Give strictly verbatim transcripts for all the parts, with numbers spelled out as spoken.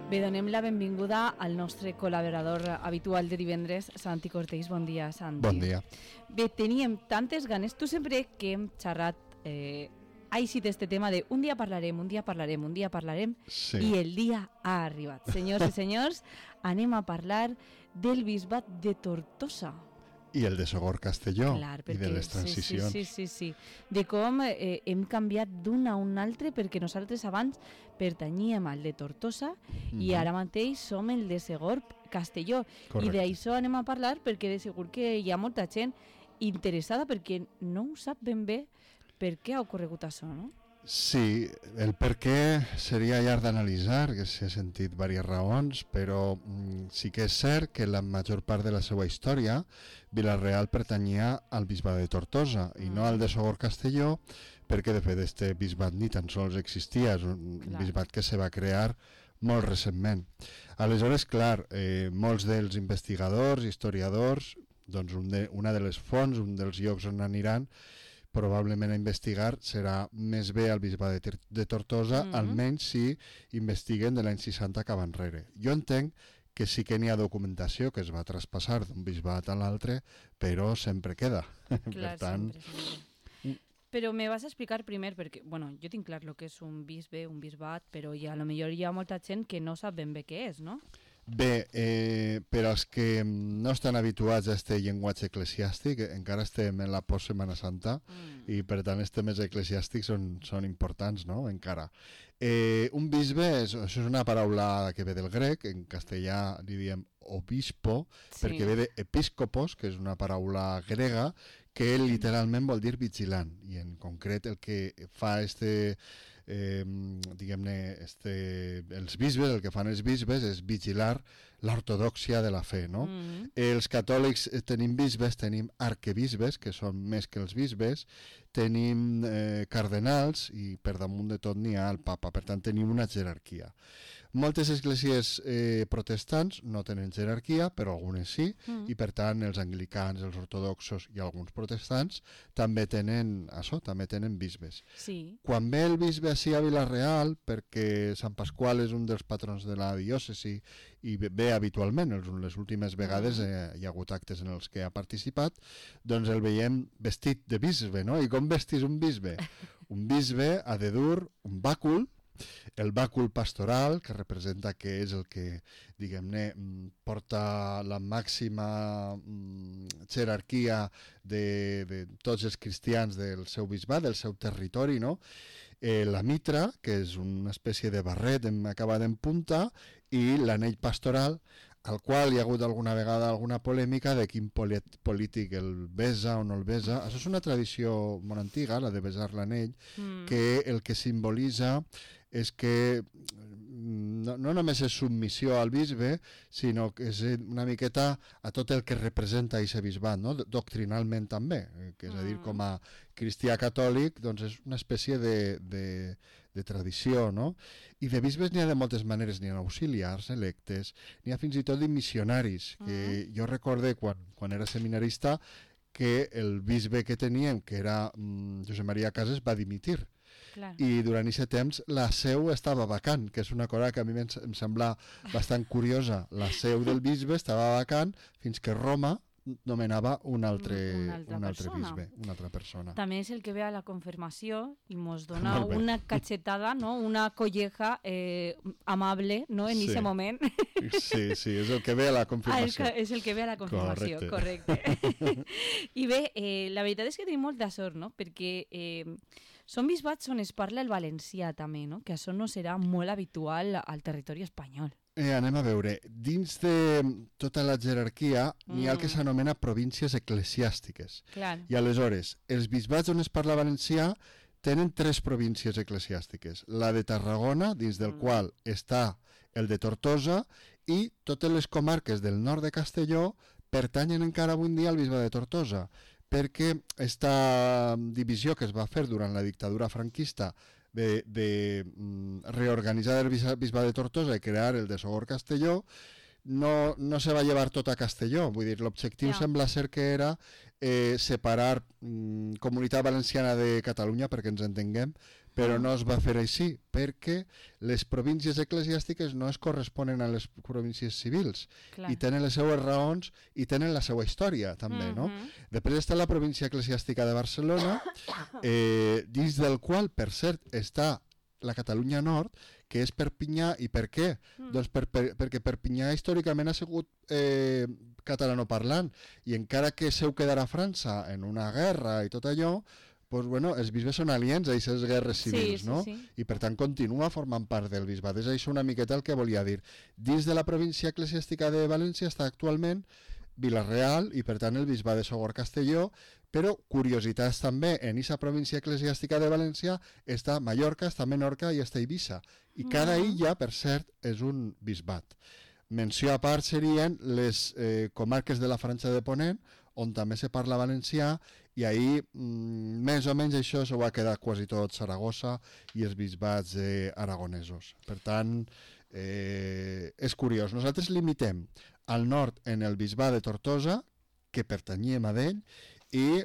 Bé, donem la benvinguda al nostre col·laborador habitual de divendres, Santi Cortells. Bon dia, Santi. Bon dia. Bé, teníem tantes ganes. Tu sempre que hem xerrat eh, ha eixit este tema de un dia parlarem, un dia parlarem, un dia parlarem, sí. I el dia ha arribat. Senyors i senyors, anem a parlar del bisbat de Tortosa. I el de Sogorb Castelló, Clar, perquè, i de les transicions. Sí, sí, sí, sí, sí. De com eh, hem canviat d'un a un altre, perquè nosaltres abans pertanyíem al de Tortosa mm-hmm. i ara mateix som el de Sogorb Castelló. Correcte. I d'això anem a parlar perquè de segur que hi ha molta gent interessada perquè no ho sap ben bé per què ha ocorregut això, no? Sí, el per què seria llarg d'analitzar, que s'ha sentit diverses raons, però mm, sí que és cert que la major part de la seva història Vila-real pertanyia al bisbat de Tortosa mm. i no al de Sogorb Castelló, perquè de fet este bisbat ni tan sols existia, és un clar. bisbat que se va crear molt recentment. Aleshores, clar, eh, molts dels investigadors, historiadors, doncs un de, una de les fonts, un dels llocs on aniran, probablement a investigar serà més bé al bisbat de, de Tortosa, mm-hmm. almenys si investiguen de l'any seixanta cap enrere. Jo entenc que sí que n'hi ha documentació que es va traspassar d'un bisbat a l'altre, però sempre queda. Clar, per tant... sempre, sempre. Però me vas a explicar primer, perquè, bueno, jo tinc clar el que és un bisbe, un bisbat, però ja, a lo millor hi ha molta gent que no sap ben bé què és, no? Bé, eh, per als que no estan habituats a este llenguatge eclesiàstic, encara estem en la post-Setmana Santa mm. i per tant els temes eclesiàstics són, són importants, no?, encara. Eh, un bisbe, és, això és una paraula que ve del grec, en castellà li diem obispo, sí. perquè ve d'episcopos, que és una paraula grega, que literalment vol dir vigilant, i en concret el que fa este... Eh, diguem-ne, este, els bisbes, el que fan els bisbes és vigilar l'ortodòxia de la fe, no? Mm-hmm. Els catòlics tenim bisbes, tenim arquebisbes, que són més que els bisbes, tenim eh, cardenals i per damunt de tot n'hi ha el papa, per tant tenim una jerarquia. Moltes esglésies eh, protestants no tenen jerarquia, però algunes sí, mm. i per tant els anglicans, els ortodoxos i alguns protestants també tenen això, també tenen bisbes. Sí. Quan ve el bisbe així a Vila-real, perquè Sant Pasqual és un dels patrons de la diòcesi i ve habitualment, les últimes vegades eh, hi ha hagut actes en els que ha participat, doncs el veiem vestit de bisbe, no? I com vestis un bisbe? Un bisbe ha de dur un bàcul, el bàcul pastoral, que representa que és el que, diguem-ne, porta la màxima jerarquia de, de tots els cristians del seu bisbat, del seu territori, no? Eh, la mitra, que és una espècie de barret acabat en punta, i l'anell pastoral, al qual hi ha hagut alguna vegada alguna polèmica de quin polític el besa o no el besa. Això és una tradició molt antiga, la de besar l'anell, mm. que el que simbolitza és que no, no només és submissió al bisbe, sinó que és una miqueta a tot el que representa aquest bisbat, no? Doctrinalment també, que és a dir, com a cristià catòlic, doncs és una espècie de, de, de tradició, no? I de bisbes n'hi ha de moltes maneres, n'hi ha auxiliars, electes, n'hi ha fins i tot de missionaris, que uh-huh. jo recorde quan, quan era seminarista que el bisbe que teníem, que era mm, Josep Maria Casas, va dimitir. Clar. I durant aquest temps la seu estava vacant, que és una cosa que a mi em, em sembla bastant curiosa. La seu del bisbe estava vacant fins que Roma nomenava un altre, una altra, un altre persona. bisbe, una altra persona. També és el que ve a la confirmació i mos dona una cachetada, no? Una colleja eh, amable, no? En aquest sí. moment. Sí, sí, és el que ve a la confirmació. Ah, és el que ve a la confirmació, correcte. correcte. I bé, eh, la veritat és que tenim molta sort, no? Perquè eh, són bisbats on es parla el valencià també, no? Que això no serà molt habitual al territori espanyol. Eh, anem a veure, dins de tota la jerarquia mm. n'hi ha el que s'anomena províncies eclesiàstiques. Clar. I aleshores, els bisbats on es parla valencià tenen tres províncies eclesiàstiques. La de Tarragona, dins del mm. qual està el de Tortosa, i totes les comarques del nord de Castelló pertanyen encara avui dia al bisbe de Tortosa, perquè aquesta divisió que es va fer durant la dictadura franquista de, de mm, reorganitzar el bisbat de Tortosa i crear el de Sogorb Castelló, no, no se va llevar tot a Castelló. Vull dir, l'objectiu yeah. sembla ser que era eh, separar mm, Comunitat Valenciana de Catalunya, perquè ens entenguem, però no es va fer així, perquè les províncies eclesiàstiques no es corresponen a les províncies civils. Clar. I tenen les seues raons i tenen la seva història, també, no? Mm-hmm. Després està la província eclesiàstica de Barcelona, eh, dins del qual, per cert, està la Catalunya Nord, que és Perpinyà. I per què? Mm. Doncs per, per, perquè Perpinyà històricament ha sigut eh, catalanoparlant, i encara que seu quedarà a França en una guerra i tot allò, pues, bueno, els bisbes són aliens a aquestes guerres civils, sí, sí, no? Sí. I per tant continua formant part del bisbat. És això una miqueta el que volia dir. Dins de la província eclesiàstica de València està actualment Vila-real i per tant el bisbat de Sogorb-Castelló, però curiositats també, en aquesta província eclesiàstica de València està Mallorca, està Menorca i està Eivissa. I cada illa, per cert, és un bisbat. Menció a part serien les eh, comarques de la Franja de Ponent, on també se parla valencià, i ahir, mm, més o menys això s'ho va quedar quasi tot Saragossa i els bisbats eh, aragonesos. Per tant, eh, és curiós. Nosaltres limitem al nord en el bisbat de Tortosa, que pertanyia a ell, i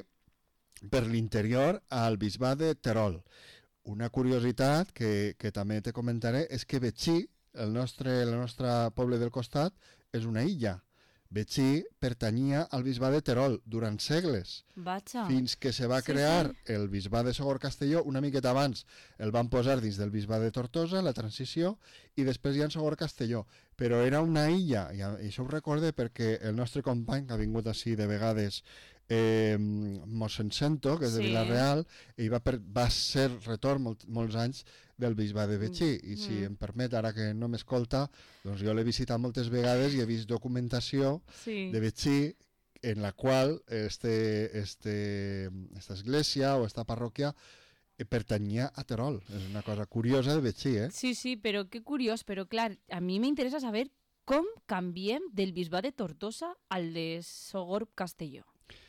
per l'interior al bisbat de Terol. Una curiositat que, que també te comentaré és que Betxí, el nostre, el nostre poble del costat, és una illa. Betxí pertanyia al bisbat de Terol durant segles, Vaja. Fins que se va sí, crear sí. el bisbat de Sogorb-Castelló. Una miqueta abans el van posar dins del bisbat de Tortosa, la transició, i després ja en Sogorb-Castelló. Però era una illa, i això ho recorde perquè el nostre company, que ha vingut així de vegades, eh, mossèn Sento, que és de sí. Vila-real, i va, per, va ser retorn molt, molts anys del bisbat de Betxí, i si mm. em permet, ara que no m'escolta, doncs jo l'he visitat moltes vegades i he vist documentació sí. de Betxí en la qual este, este, esta església o esta parròquia pertanyia a Terol. És una cosa curiosa de Betxí, eh? Sí, sí, però que curiós, però clar, a mi m'interessa saber com canviem del bisbat de Tortosa al de Sogorb-Castelló.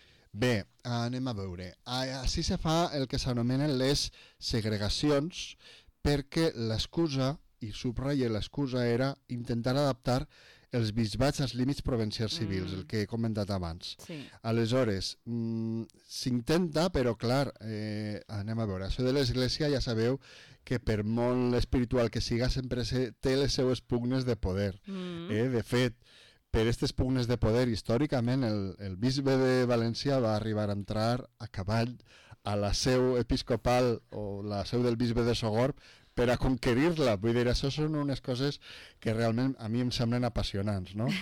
Bé, anem a veure. Així se fa el que s'anomenen les segregacions, perquè l'excusa, i subratlla l'excusa, era intentar adaptar els bisbats als límits provincials civils, mm. el que he comentat abans. Sí. Aleshores, mm, s'intenta, però clar, eh, anem a veure, això de l'església ja sabeu que per molt espiritual que siga sempre se, té les seues pugnes de poder. Mm. Eh? De fet, per aquestes pugnes de poder, històricament, el, el bisbe de València va arribar a entrar a cavall a la seu episcopal o la seu del bisbe de Sogorb per a conquerir-la. Vull dir, això són unes coses que realment a mi em semblen apassionants, no?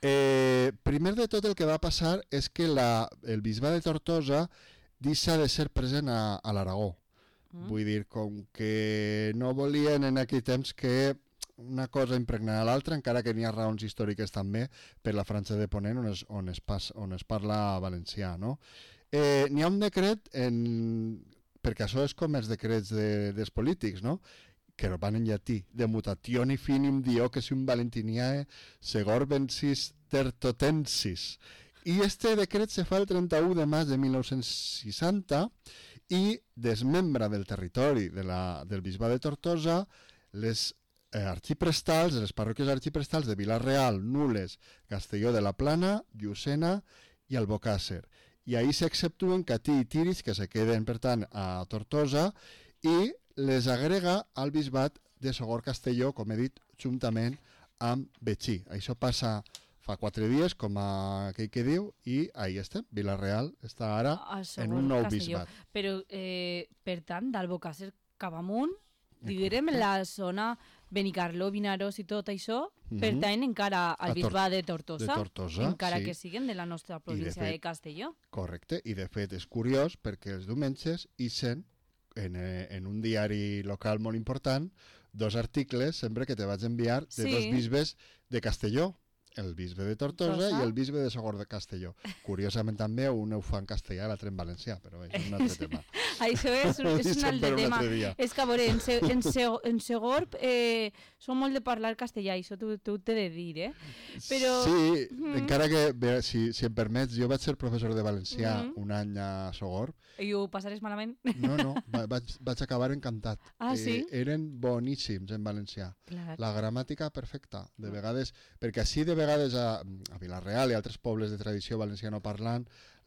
Eh, primer de tot el que va passar és que la, el bisbat de Tortosa deixa de ser present a, a l'Aragó. Mm. Vull dir, com que no volien en aquell temps que una cosa impregnada a l'altra, encara que n'hi ha raons històriques també per la Franja de Ponent on es, on es, pas, on es parla valencià, no? Eh, n'hi ha un decret, en, perquè això és com els decrets de, dels polítics, no? Que van en llatí, de mutationi finim diocesium valentiniae segorbensis tertotensis. I este decret se fa el trenta-u de maig de mil nou-cents seixanta i desmembra del territori de la, del bisbat de Tortosa les eh, arxiprestals, les parròquies arxiprestals de Vila-real, Nules, Castelló de la Plana, Llucena i Albocàsser. I ahir s'exceptuen Catí i Tírig, que se queden, per tant, a Tortosa, i les agrega al bisbat de Sogorb-Castelló, com he dit, juntament amb Betxí. Això passa fa quatre dies, com a aquell que diu, i ahí estem. Vila-real està ara en un nou bisbat. Però, eh, per tant, d'Albocàsser cap amunt, diguem, la zona Benicarló, Vinaròs i tot això, mm-hmm. pertany encara al bisbat de Tortosa, de Tortosa encara sí. que siguen de la nostra província de, fet, de Castelló. Correcte, i de fet és curiós perquè els diumenges ixen en, en un diari local molt important dos articles sempre que te vaig enviar de sí. dos bisbes de Castelló, el bisbe de Tortosa Tosa. I el bisbe de Sogorb-Castelló. Curiosament també un ho fa en castellà i l'altre en valencià, però és un altre tema. Això és, és un altre tema. Un és que, a veure, en, se, en, se, en Sogorb eh, som molt de parlar castellà, i això t'ho he de dir, eh? Però... Sí, mm. encara que, bé, si, si em permets, jo vaig ser professor de valencià mm. un any a Sogorb. I ho passaràs malament? No, no, vaig, vaig acabar encantat. Ah, sí? Eh, eren boníssims en valencià. Clar. La gramàtica perfecta, de vegades, perquè així de vegades a, a Vila-real i altres pobles de tradició valenciano parlant,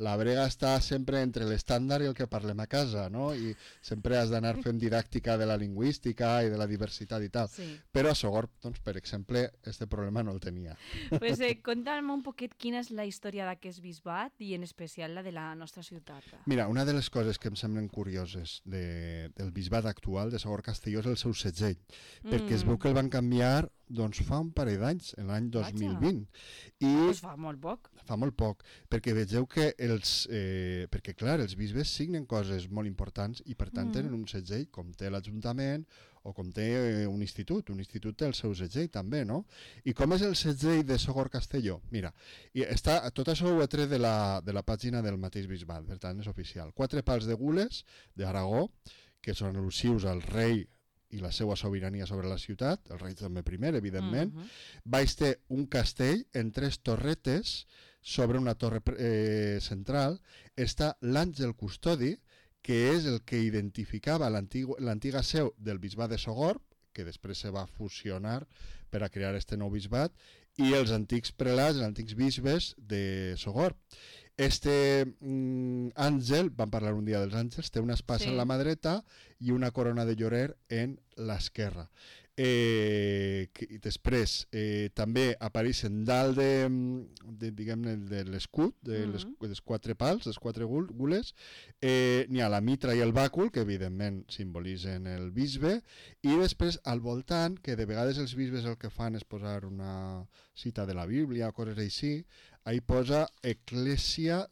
la brega està sempre entre l'estàndard i el que parlem a casa, no? I sempre has d'anar fent didàctica de la lingüística i de la diversitat i tal. Sí. Però a Sogorb, doncs, per exemple, este problema no el tenia. Pues eh, conta'm un poquet quina és la història d'aquest bisbat i en especial la de la nostra ciutat. Mira, una de les coses que em semblen curioses de, del bisbat actual de Sogorb Castelló és el seu segell, mm. perquè es veu que el van canviar doncs fa un parell d'anys, l'any dos mil vint. I pues fa molt poc. Fa molt poc, perquè vegeu que els... Eh, perquè, clar, els bisbes signen coses molt importants i, per tant, mm. tenen un segell, com té l'Ajuntament o com té eh, un institut. Un institut té el seu segell, també, no? I com és el segell de Sogorb Castelló? Mira, i està, tot això ho he tret de la, de la pàgina del mateix bisbat, per tant, és oficial. Quatre pals de gules d'Aragó, que són al·lusius al rei i la seva sobirania sobre la ciutat, el rei també primer, evidentment. Uh -huh. Baix té un castell en tres torretes sobre una torre eh, central. Està l'Àngel Custodi, que és el que identificava l'antiga seu del bisbat de Sogorb, que després se va fusionar per a crear este nou bisbat, i els antics prelats, els antics bisbes de Sogorb. Este mm, àngel, vam parlar un dia dels àngels, té una espasa sí. en la mà dreta i una corona de llorer en l'esquerra. Eh, que, després eh, també apareixen dalt de, de, diguem-ne, de l'escut, de les, mm -hmm. les quatre pals, les quatre gules, eh, n'hi ha la mitra i el bàcul, que evidentment simbolitzen el bisbe, i després al voltant, que de vegades els bisbes el que fan és posar una cita de la Bíblia o coses així, ahí posa Ecclesia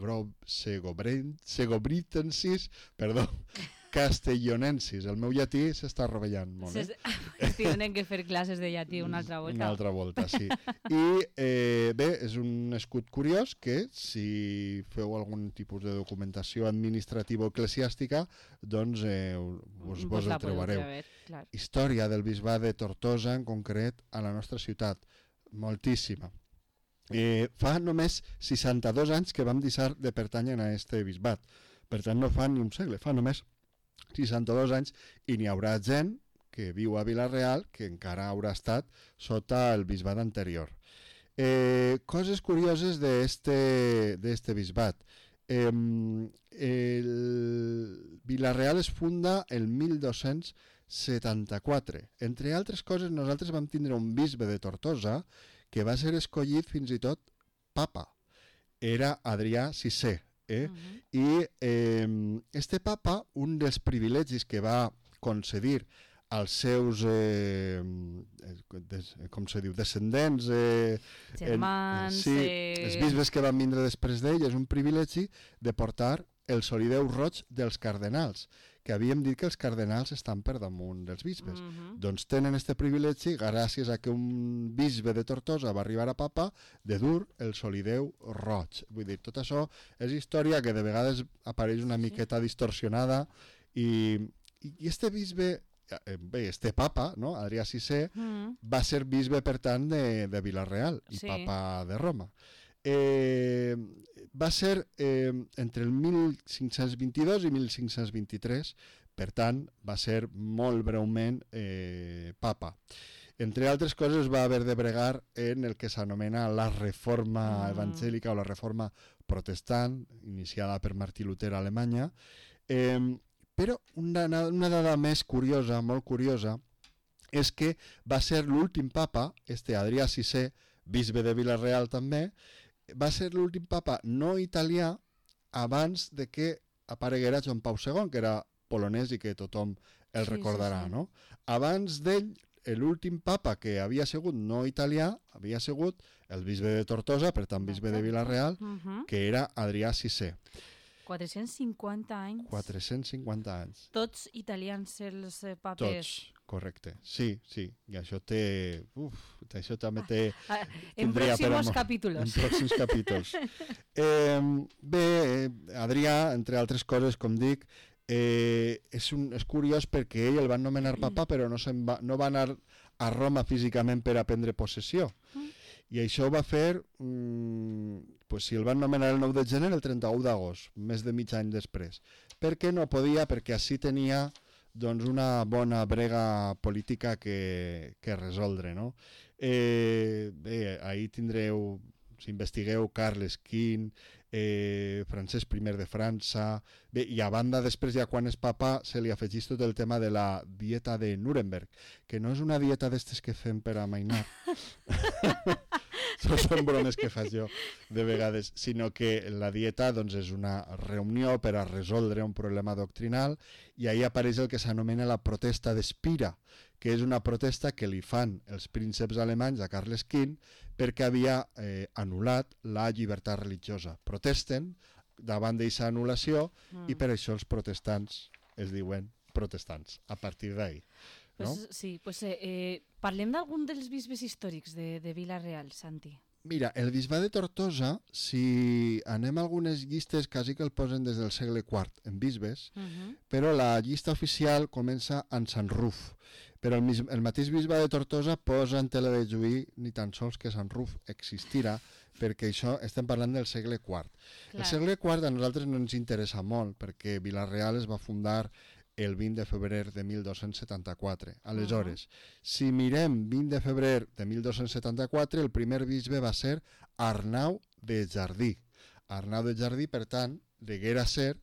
Segobritensis, perdó, Castellonensis. El meu llatí s'està rovellant molt, eh? Tenen que fer classes de llatí una altra volta. Una altra volta, sí. I eh, bé, és un escut curiós que, si feu algun tipus de documentació administrativa o eclesiàstica, doncs eh, us, vos, vos el trobareu. Veure, història del bisbat de Tortosa, en concret, a la nostra ciutat. Moltíssima. Eh, fa només seixanta-dos anys que vam deixar de pertànyer a este bisbat. Per tant, no fa ni un segle, fa només seixanta-dos anys, i n'hi haurà gent que viu a Vila-real que encara haurà estat sota el bisbat anterior. Eh, coses curioses d'este d'este bisbat. Eh, el Vila-real es funda el mil dos-cents setanta-quatre. Entre altres coses, nosaltres vam tindre un bisbe de Tortosa que va ser escollit fins i tot papa. Era Adrià sisè. Eh? Uh-huh. I eh, este papa, un dels privilegis que va concedir als seus eh, des, com se diu, descendents eh, germans en, sí, eh... els bisbes que van vindre després d'ell, és un privilegi de portar el solideu roig dels cardenals, que havíem dit que els cardenals estan per damunt dels bisbes. Uh-huh. Doncs tenen este privilegi gràcies a que un bisbe de Tortosa va arribar a papa de dur el solideu roig. Vull dir, tot això és història que de vegades apareix una miqueta sí. distorsionada i, i este bisbe, bé, este papa, no? Adrià sisè, uh-huh. va ser bisbe, per tant, de, de Vila-real i sí. papa de Roma. Eh, va ser eh, entre el mil cinc-cents vint-i-dos i mil cinc-cents vint-i-tres, per tant, va ser molt breument eh, papa. Entre altres coses, va haver de bregar en el que s'anomena la reforma mm. evangèlica o la reforma protestant, iniciada per Martí Luter a Alemanya. Eh, però una, una dada més curiosa, molt curiosa, és que va ser l'últim papa, este Adrià sisè, bisbe de Vila-real també, va ser l'últim papa no italià abans de que apareguera Joan Pau segon, que era polonès i que tothom el sí, recordarà, sí, sí. no? Abans d'ell, l'últim papa que havia sigut no italià, havia sigut el bisbe de Tortosa, per tant bisbe de Vila-real, uh-huh. que era Adrià sisè. quatre-cents cinquanta anys. quatre-cents cinquanta anys. Tots italians els papes. Tots. Correcte, sí, sí, i això té... Uf, això també té... Ah, en pròxims capítols. En pròxims capítols. eh, bé, Adrià, entre altres coses, com dic, eh, és, un, és curiós perquè ell el van nomenar papa, però no, se'n va, no va anar a Roma físicament per a prendre possessió. Mm. I això ho va fer, mm, pues, si el van nomenar el nou de gener, el trenta-u d'agost, més de mig any després. Per què no podia? Perquè així tenia... doncs una bona brega política que, que resoldre, no? Eh, bé, ahir tindreu, si investigueu, Carles Quint, eh, Francesc primer de França... Bé, i a banda, després, ja quan és papa, se li afegeix tot el tema de la dieta de Nuremberg, que no és una dieta d'estes que fem per amainar. No són bromes que faig jo de vegades, sinó que la dieta doncs, és una reunió per a resoldre un problema doctrinal i ahí apareix el que s'anomena la protesta d'Espira, que és una protesta que li fan els prínceps alemanys a Carles quinze perquè havia eh, anul·lat la llibertat religiosa. Protesten davant d'aquesta anul·lació mm. i per això els protestants es diuen protestants, a partir d'ahí. No? Pues, sí, pues, eh, eh, parlem d'algun dels bisbes històrics de, de Vila-real, Santi. Mira, el bisbat de Tortosa, si anem a algunes llistes, quasi que el posen des del segle quart en bisbes, uh -huh. però la llista oficial comença en Sant Ruf. Però el, el mateix bisbat de Tortosa posa en tela de juí ni tan sols que Sant Ruf existirà, perquè això estem parlant del segle quart. Clar. El segle quart a nosaltres no ens interessa molt, perquè Vila-real es va fundar el vint de febrer de mil dos-cents setanta-quatre. Aleshores, uh -huh. si mirem vint de febrer de mil dos-cents setanta-quatre, el primer bisbe va ser Arnau de Jardí. Arnau de Jardí, per tant, deguera ser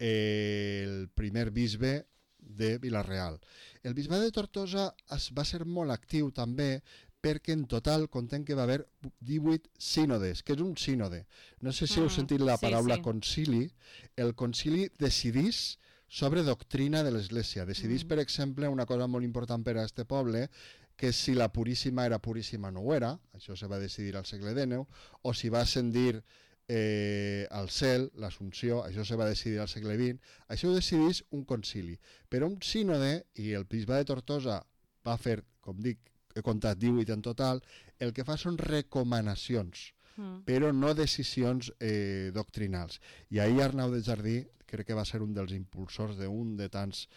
eh, el primer bisbe de Vila-real. El bisbat de Tortosa es va ser molt actiu també perquè en total contem que va haver divuit sínodes. Què és un sínode? No sé si heu sentit la paraula sí, sí. concili. El concili decidís sobre doctrina de l'Església. Decidís, mm. per exemple, una cosa molt important per a este poble, que si la Puríssima era Puríssima no ho era, això se va decidir al segle dinou, o si va ascendir eh, al cel, l'Assumpció, això se va decidir al segle vint, això ho decidís un concili. Però un sínode, i el bisbat de Tortosa va fer, com dic, he comptat divuit en total, el que fa són recomanacions, mm. però no decisions eh, doctrinals. I ahir Arnau de Jardí crec que va ser un dels impulsors d'un de tants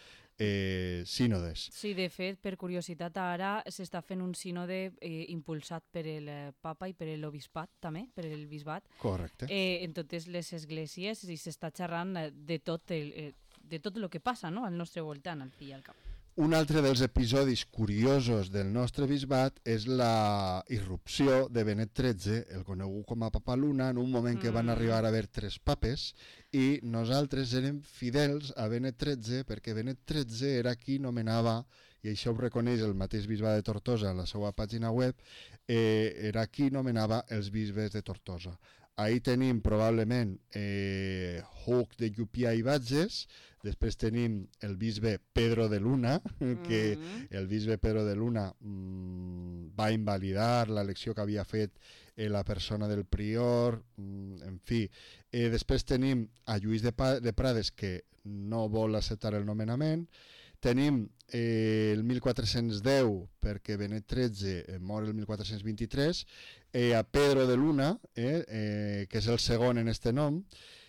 eh, sínodes. Sí, de fet, per curiositat, ara s'està fent un sínode eh, impulsat per el eh, papa i per l'obispat, també, per el bisbat. Correcte. Eh, en totes les esglésies i s'està xerrant de tot el, eh, de tot el que passa, no?, al nostre voltant, al fi i al cap. Un altre dels episodis curiosos del nostre bisbat és la irrupció de Benet tretze, el conegut com a Papa Luna, en un moment que van arribar a haver tres papes, i nosaltres érem fidels a Benet tretze perquè Benet tretze era qui nomenava, i això ho reconeix el mateix bisbat de Tortosa en la seva pàgina web, eh, era qui nomenava els bisbes de Tortosa. Ahí tenim probablement eh, Hug de Llupià i Batges, després tenim el bisbe Pedro de Luna, que mm. el bisbe Pedro de Luna mm, va invalidar l'elecció que havia fet eh, la persona del prior, mm, en fi. Eh, després tenim a Lluís de, pa de Prades, que no vol acceptar el nomenament. Tenim eh, el mil quatre-cents deu, perquè Benet tretze eh, mor el mil quatre-cents vint-i-tres, eh, a Pedro de Luna, eh, eh, que és el segon en este nom.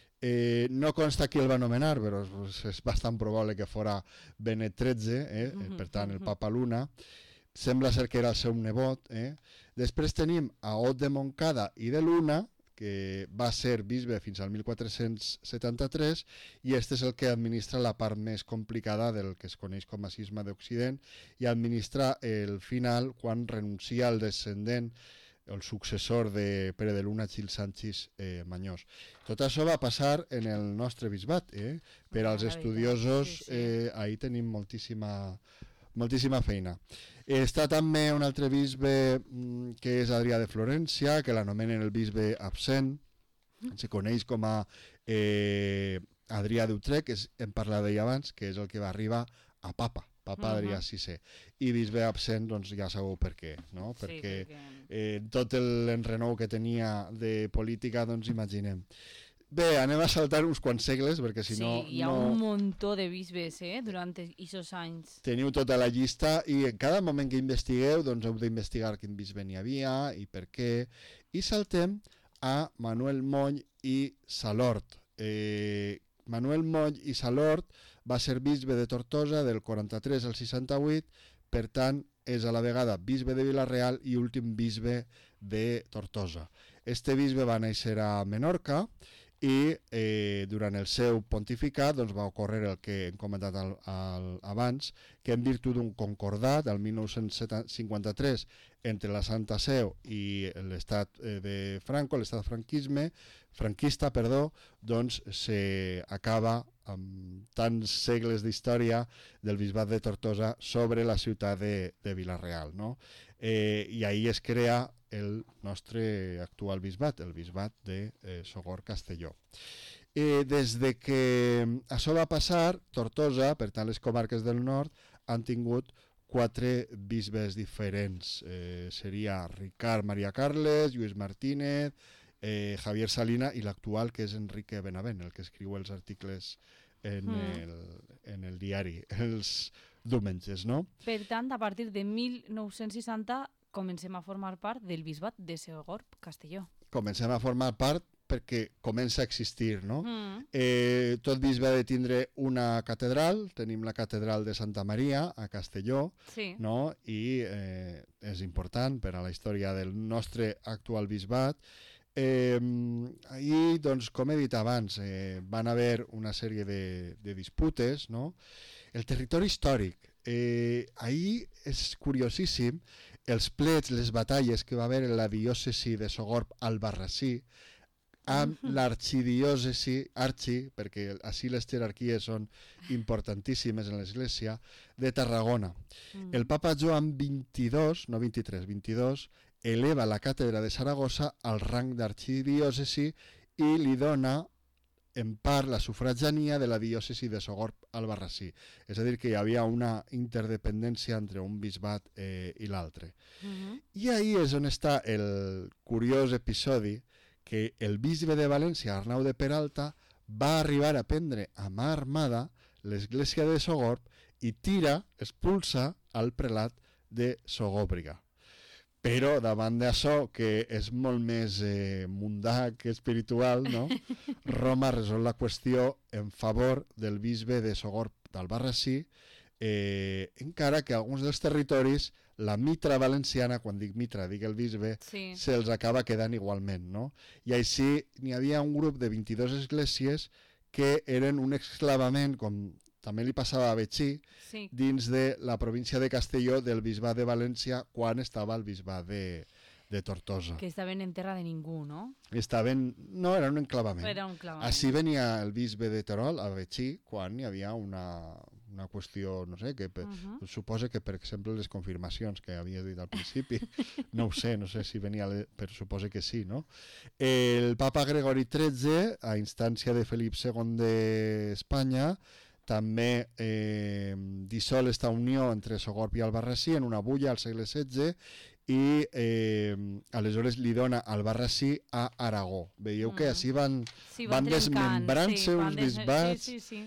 Eh, no consta qui el va nomenar, però és, és bastant probable que fora Benet tretze, eh? Mm-hmm. Per tant, el Papa Luna. Sembla ser que era el seu nebot. Eh? Després tenim a Ot de Montcada i de Luna, que va ser bisbe fins al mil quatre-cents setanta-tres, i este és el que administra la part més complicada del que es coneix com a cisma d'Occident, i administra el final quan renuncia al descendent, el successor de Pere de Luna, Gil Sanchis eh, Mañós. Tot això va passar en el nostre bisbat. Eh? Per als estudiosos, sí, sí. Eh, ahí tenim moltíssima, moltíssima feina. Està també un altre bisbe mm, que és Adrià de Florència, que l'anomenen el bisbe absent. Se coneix com a eh, Adrià d'Utrecht, que és, hem parlat d'ell abans, que és el que va arribar a papa. Papa Adrià sisè. I bisbe absent, doncs ja sabeu per què, no? Sí, perquè eh, tot l'enrenou que tenia de política, doncs imaginem. Bé, anem a saltar uns quants segles, perquè si sí, no... Sí, hi ha no... un muntó de bisbes, eh?, durant aquests anys. Teniu tota la llista i en cada moment que investigueu, doncs heu d'investigar quin bisbe n'hi havia i per què. I saltem a Manuel Moll i Salort. Eh, Manuel Moll i Salort va ser bisbe de Tortosa del quaranta-tres al seixanta-vuit, per tant és a la vegada bisbe de Vila-real i últim bisbe de Tortosa. Este bisbe va néixer a Menorca i eh, durant el seu pontificat doncs, va ocórrer el que hem comentat al, al, abans, que en virtut d'un concordat el mil nou-cents cinquanta-tres entre la Santa Seu i l'estat eh, de Franco, l'estat franquisme, franquista, perdó, doncs s'acaba amb tants segles d'història del bisbat de Tortosa sobre la ciutat de, de Vila-real, no? Eh, I ahir es crea el nostre actual bisbat, el bisbat de eh, Sogorb-Castelló. Eh, des de que això va passar, Tortosa, per tant les comarques del nord, han tingut quatre bisbes diferents. Eh, seria Ricard Maria Carles, Lluís Martínez, eh, Javier Salina i l'actual, que és Enrique Benavent, el que escriu els articles en, mm. el, en el diari, els diumenges, no? Per tant, a partir de mil nou-cents seixanta comencem a formar part del bisbat de Sogorb-Castelló. Comencem a formar part perquè comença a existir, no? Mm. Eh, tot bisbe ha de tindre una catedral, tenim la catedral de Santa Maria a Castelló, sí. no? I eh, és important per a la història del nostre actual bisbat. Eh, ahir, doncs, com he dit abans, eh, van haver una sèrie de, de disputes, no? El territori històric. Eh, ahir és curiosíssim els plets, les batalles que va haver en la diòcesi de Sogorb-Albarrasí amb uh-huh. l'arxidiòcesi, arxi, perquè així les jerarquies són importantíssimes en l'Església, de Tarragona. Uh-huh. El papa Joan vint-i-dos, no vint-i-tres, vint-i-dos, eleva la càtedra de Saragossa al rang d'arxidiòcesi i li dona en part la sufragania de la diòcesi de Sogorb-Albarrasí. És a dir, que hi havia una interdependència entre un bisbat eh, i l'altre. Uh-huh. I ahí és on està el curiós episodi que el bisbe de València, Arnau de Peralta, va arribar a prendre a mà armada l'església de Sogorb i tira, expulsa al prelat de Sogòbriga. Però davant d'això, que és molt més eh, mundà que espiritual, no? Roma resol la qüestió en favor del bisbe de Sogorb d'Albarrasí, eh, encara que alguns dels territoris, la mitra valenciana, quan dic mitra, dic el bisbe, sí. se'ls acaba quedant igualment, no? I així n'hi havia un grup de vint-i-dues esglésies que eren un exclavament, com també li passava a Betxí, sí. dins de la província de Castelló del bisbat de València quan estava el bisbat de, de Tortosa. Que estaven en terra de ningú, no? Estaven... No, era un enclavament. Era un enclavament. Així venia el bisbe de Terol, a Betxí, quan hi havia una, una qüestió, no sé, que per, uh-huh. suposa que, per exemple, les confirmacions que havia dit al principi, no ho sé, no sé si venia, però suposa que sí, no? El papa Gregori tretze, a instància de Felip segon d'Espanya, també eh, dissol esta unió entre Sogorb i Albarrasí en una bulla al segle setze i eh, aleshores li dona Albarrasí a Aragó. Veieu mm. que així van, sí, van, van desmembrant-se sí, uns bisbats sí, sí, sí.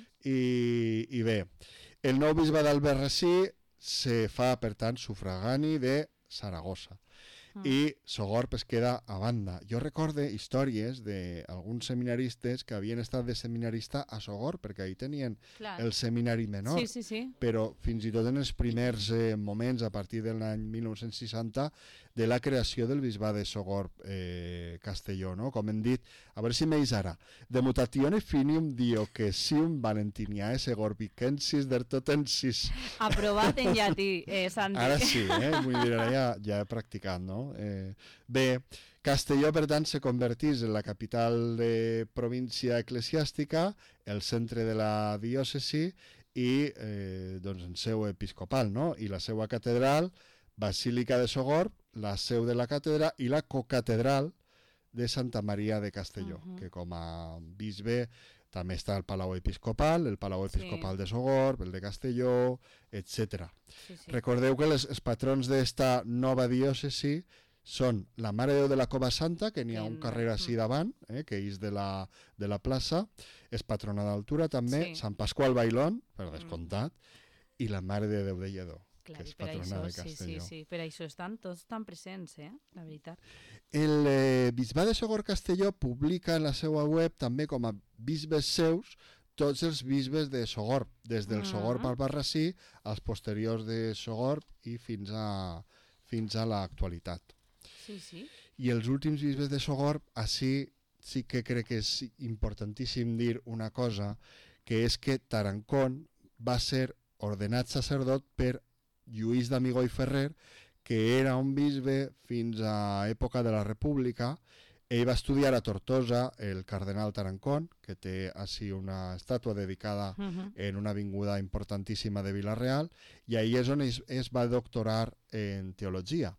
I, i bé, el nou bisbat d'Albarrasí se fa, per tant, sufragani de Saragossa. Mm. I Sogorb es queda a banda. Jo recorde històries d'alguns seminaristes que havien estat de seminarista a Sogorb, perquè ahí tenien Clar. el seminari menor. Sí, sí, sí. Però fins i tot en els primers eh, moments, a partir de l'any mil nou-cents seixanta, de la creació del bisbat de Sogorb-Castelló, eh, no? Com hem dit, a veure si m'eis ara. De mutatione finium diocesium valentiniae segorbicensis dertotensis. Aprovat en llatí, eh, Santi. Ara sí, eh? Vull dir, ara ja, ja he practicat, no? Eh, bé, Castelló, per tant, se convertís en la capital de província eclesiàstica, el centre de la diòcesi i eh, doncs, en seu episcopal, no? I la seva catedral, Basílica de Sogorb, la seu de la càtedra i la cocatedral de Santa Maria de Castelló, uh-huh. que com a bisbe també està el Palau Episcopal, el Palau Episcopal sí. de Sogorb, el de Castelló, etcètera. Sí, sí. Recordeu que les, els patrons d'esta nova diòcesi són la Mare de Déu de la Cova Santa, que n'hi ha un carrer així davant, eh, que és de la, de la plaça, és patrona d'altura també, sí. Sant Pasqual Bailón, per descomptat, mm. i la Mare de Déu de Lledó. Clar, que és patrona això, de Castelló. Sí, sí, sí, per això estan tots tan presents, eh? La veritat. El eh, bisbat de Sogorb-Castelló publica en la seva web també com a bisbes seus tots els bisbes de Sogorb, des del uh-huh. Sogorb al Albarrasí als posteriors de Sogorb i fins a, fins a l'actualitat. Sí, sí. I els últims bisbes de Sogorb així sí que crec que és importantíssim dir una cosa, que és que Tarancón va ser ordenat sacerdot per Lluís d'Amigó i Ferrer, que era un bisbe fins a època de la República. Ell va estudiar a Tortosa el cardenal Tarancón, que té així una estàtua dedicada uh-huh. en una avinguda importantíssima de Vila-real, i ahí és on es, es va doctorar en teologia.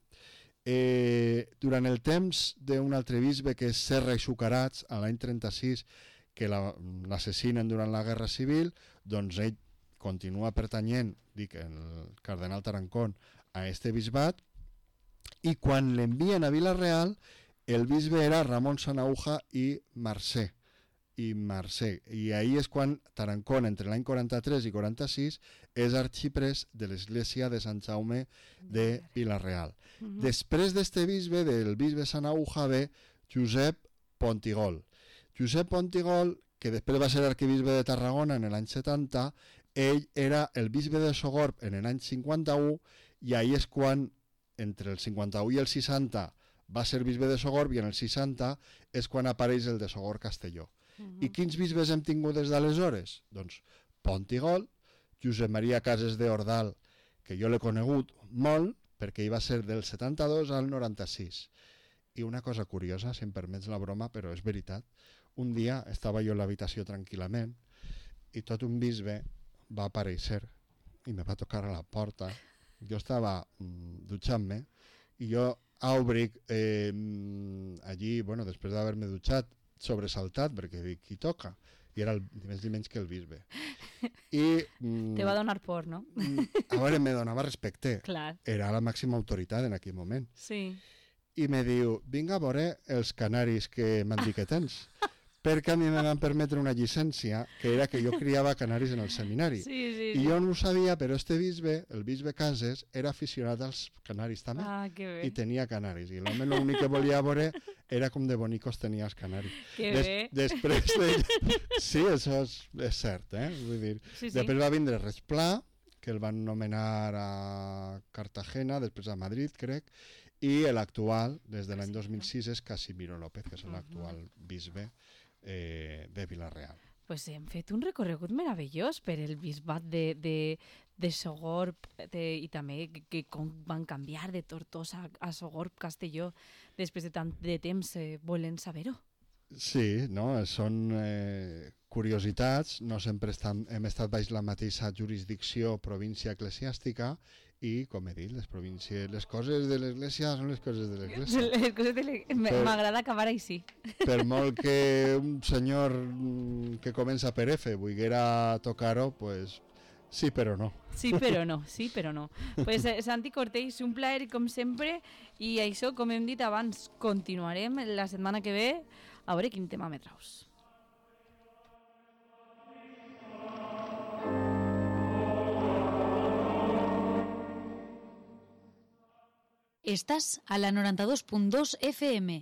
Eh, durant el temps d'un altre bisbe, que és Serra i Sucarats, a l'any trenta-sis, que l'assassinen durant la Guerra Civil, doncs ell continua pertanyent, dic, el cardenal Tarancón, a este bisbat, i quan l'envien a Vila-real, el bisbe era Ramon Sanauja i Mercè, i Mercè, i ahí és quan Tarancón, entre l'any quaranta-tres i quaranta-sis, és arxiprés de l'església de Sant Jaume de Vila-real. Uh-huh. Després d'este bisbe, del bisbe Sanauja, ve Josep Pontigol. Josep Pontigol, que després va ser arquebisbe de Tarragona en l'any setanta, ell era el bisbe de Sogorb en l'any cinquanta-u, i ahí és quan, entre el cinquanta-u i el seixanta, va ser bisbe de Sogorb, i en el seixanta és quan apareix el de Sogorb-Castelló. Uh-huh. I quins bisbes hem tingut des d'aleshores? Doncs Pontigol, Josep Maria Cases de Ordal, que jo l'he conegut molt, perquè ell va ser del setanta-dos al noranta-sis. I una cosa curiosa, si em permets la broma, però és veritat, un dia estava jo a l'habitació tranquil·lament i tot un bisbe va aparèixer i me va tocar a la porta. Jo estava mm, dutxant-me i jo obric eh, allí, bueno, després d'haver-me dutxat, sobresaltat, perquè dic, qui toca? I era el, ni més ni menys que el bisbe. I, mm, te va donar por, no? A veure, me donava respecte. Clar. Era la màxima autoritat en aquell moment. Sí. I me diu, vinga a veure els canaris que m'han dit que tens. Perquè a mi me van permetre una llicència, que era que jo criava canaris en el seminari. Sí, sí, I sí. jo no ho sabia, però este bisbe, el bisbe Cases, era aficionat als canaris també. Ah, que bé. I tenia canaris. I l'home l'únic que volia veure era com de bonicos tenia els canaris. Que Des, bé. Després de... Sí, això és, és cert, eh? Vull dir, Sí, sí. després va vindre Resplà, que el van nomenar a Cartagena, després a Madrid, crec, i l'actual, des de l'any dos mil sis, és Casimiro López, que és l'actual bisbe eh, de Vila-real. Pues hem fet un recorregut meravellós per el bisbat de, de, de Sogorb de, i també que, que com van canviar de Tortosa a Sogorb, Castelló, després de tant de temps eh, volent saber-ho. Sí, no? Són eh, curiositats, no sempre estan, hem estat baix la mateixa jurisdicció província eclesiàstica i, com he dit, les províncies, les coses de l'església són les coses de l'església. Les coses de l'Església. M'agrada acabar així. Per molt que un senyor que comença per F volguera tocar-ho, pues sí, però no. Sí, però no, sí, però no. Pues eh, Santi Cortells, un plaer com sempre, i això, com hem dit abans, continuarem la setmana que ve a veure quin tema me traus. Estás a la noranta-dos punt dos F M.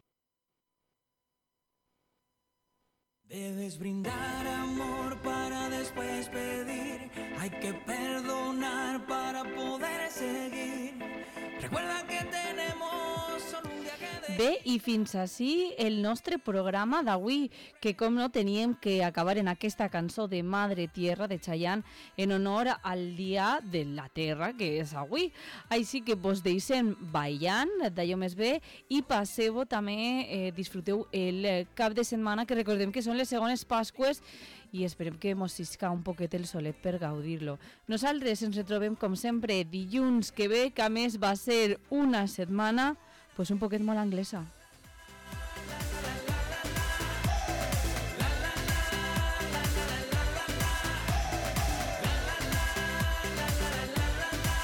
Debes brindar amor para después pedir. Hay que perdonar para poder seguir. Recuerda que tenemos solo un día que... Bé, i fins ací el nostre programa d'avui, que com no teníem que acabar en aquesta cançó de Madre Tierra de Chayanne en honor al Dia de la Terra, que és avui. Així que vos deixem ballant d'allò més bé i passeu també, eh, disfruteu el cap de setmana, que recordem que són les segones Pasques i esperem que mos isca un poquet el solet per gaudir-lo. Nosaltres ens retrobem com sempre dilluns que ve, que a més va ser una setmana pues un poquet molt anglesa.